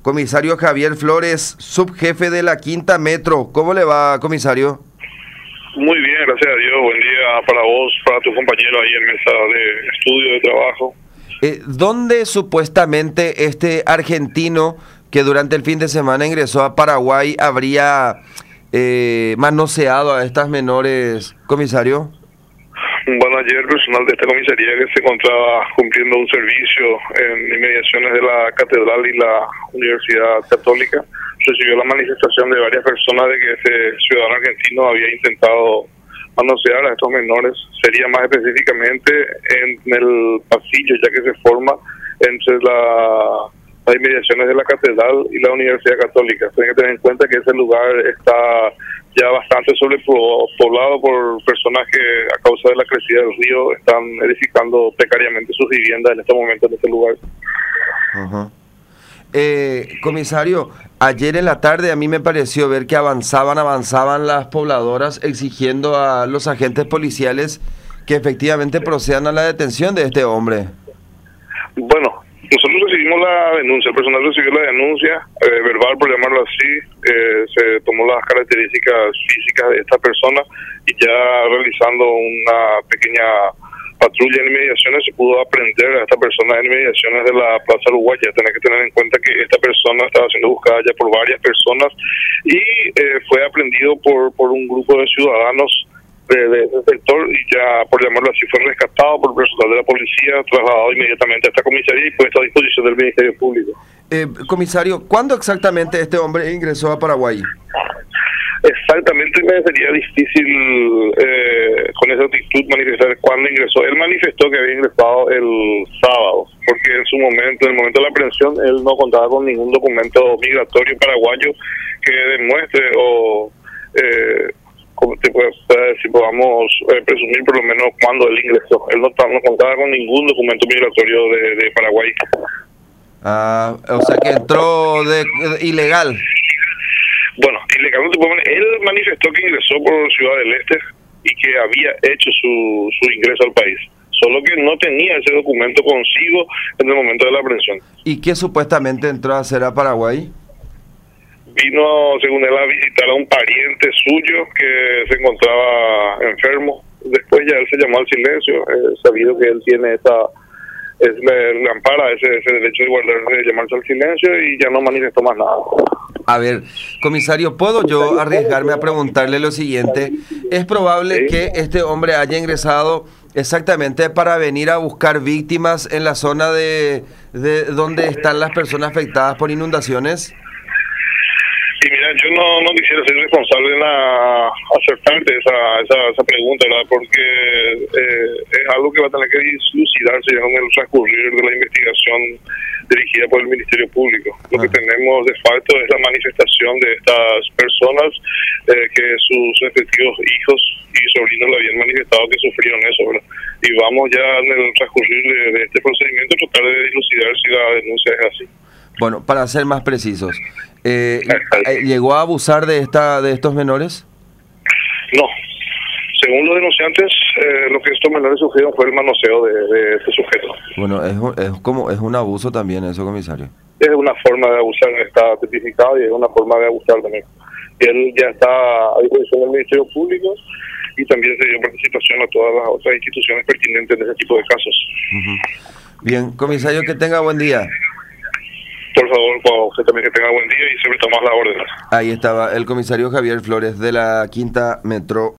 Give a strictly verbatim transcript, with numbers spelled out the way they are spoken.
Comisario Javier Flores, subjefe de la Quinta Metro. ¿Cómo le va, comisario? Muy bien, gracias a Dios. Buen día para vos, para tu compañero ahí en mesa de estudio, de trabajo. Eh, ¿Dónde supuestamente este argentino que durante el fin de semana ingresó a Paraguay habría eh, manoseado a estas menores, comisario? Bueno, ayer el personal de esta comisaría que se encontraba cumpliendo un servicio en inmediaciones de la Catedral y la Universidad Católica recibió la manifestación de varias personas de que ese ciudadano argentino había intentado manosear a estos menores. Sería más específicamente en el pasillo ya que se forma entre la, las inmediaciones de la Catedral y la Universidad Católica. Tienen que tener en cuenta que ese lugar está ya bastante sobrepoblado por personas que a causa de la crecida del río están edificando precariamente sus viviendas en este momento en este lugar. Uh-huh. eh, comisario, ayer en la tarde a mí me pareció ver que avanzaban, avanzaban las pobladoras exigiendo a los agentes policiales que efectivamente procedan a la detención de este hombre. Bueno, nosotros recibimos la denuncia, el personal recibió la denuncia eh, verbal, por llamarlo así, eh, se tomó las características físicas de esta persona y ya realizando una pequeña patrulla en inmediaciones se pudo aprender a esta persona en inmediaciones de la Plaza Uruguaya. Tenés que tener en cuenta que esta persona estaba siendo buscada ya por varias personas y eh, fue aprendido por, por un grupo de ciudadanos de, de ese sector y ya, por llamarlo así, fue rescatado por el personal de la policía, trasladado inmediatamente a esta comisaría y puesto a disposición del Ministerio Público. Eh, comisario, ¿cuándo exactamente este hombre ingresó a Paraguay? Exactamente, me sería difícil eh, con esa actitud manifestar cuándo ingresó. Él manifestó que había ingresado el sábado, porque en su momento, en el momento de la aprehensión, él no contaba con ningún documento migratorio paraguayo que demuestre o eh, como te puedo decir, podamos eh, presumir por lo menos cuándo él ingresó. Él no, no contaba con ningún documento migratorio de, de Paraguay. Ah, o sea que entró de, de ilegal. Bueno, ilegal no te puedo poner. Él manifestó que ingresó por Ciudad del Este y que había hecho su, su ingreso al país, solo que no tenía ese documento consigo en el momento de la aprehensión. ¿Y qué supuestamente entró a hacer a Paraguay? Vino, según él, a visitar a un pariente suyo que se encontraba enfermo. Después ya él se llamó al silencio, eh, sabido que él tiene esa, es, le, le ampara ese, ese derecho de guardar, de llamarse al silencio y ya no manifestó más nada. A ver, comisario, ¿puedo yo arriesgarme a preguntarle lo siguiente? ¿Es probable ¿Sí? que este hombre haya ingresado exactamente para venir a buscar víctimas en la zona de, de donde están las personas afectadas por inundaciones? Y mira, yo no, no quisiera ser responsable en la, acertarte esa, esa, esa pregunta, ¿verdad? Porque eh, es algo que va a tener que dilucidarse ya en el transcurrir de la investigación dirigida por el Ministerio Público. Lo ah. que tenemos de facto es la manifestación de estas personas eh, que sus respectivos hijos y sobrinos le habían manifestado que sufrieron eso, ¿verdad? Y vamos ya en el transcurrir de, de este procedimiento a tratar de dilucidar si la denuncia es así. Bueno, para ser más precisos, eh, ¿llegó a abusar de esta de estos menores? No. Según los denunciantes, eh, lo que estos menores sufrieron fue el manoseo de, de este sujeto. Bueno, es, es como es un abuso también eso, comisario. Es una forma de abusar, está tipificado y es una forma de abusar también. Y él ya está a disposición del Ministerio Público y también se dio participación a todas las otras instituciones pertinentes de ese tipo de casos. Uh-huh. Bien, comisario, que tenga buen día. Por favor, para usted también que tenga buen día y siempre tomar las órdenes. Ahí estaba el comisario Javier Flores de la Quinta Metro.